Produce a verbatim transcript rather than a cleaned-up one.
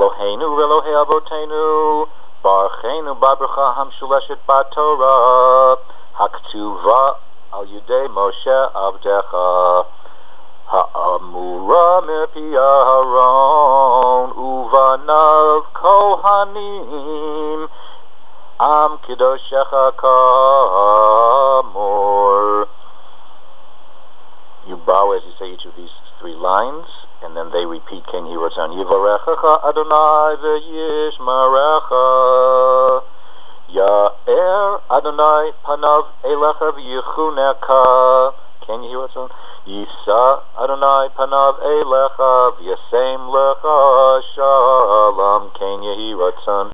Eloheinu Elohei Avotenu Barchenu Babracha Hamshuleshet Batorah Haktuva Al Yudei Moshe Avdecha Ha'amura Mirpi Aharon Uvanav Kohanim Am Kidoshecha Kamor. You bow as you say each of these three lines, and then they repeat Ken Hirotzon. Yivarechacha Adonai v'yishmarecha Ya'er Adonai panav elecha v'yichuneka Ken Hirotzon. Yisa Adonai panav elecha v'yasem lecha shalom Ken Hirotzon.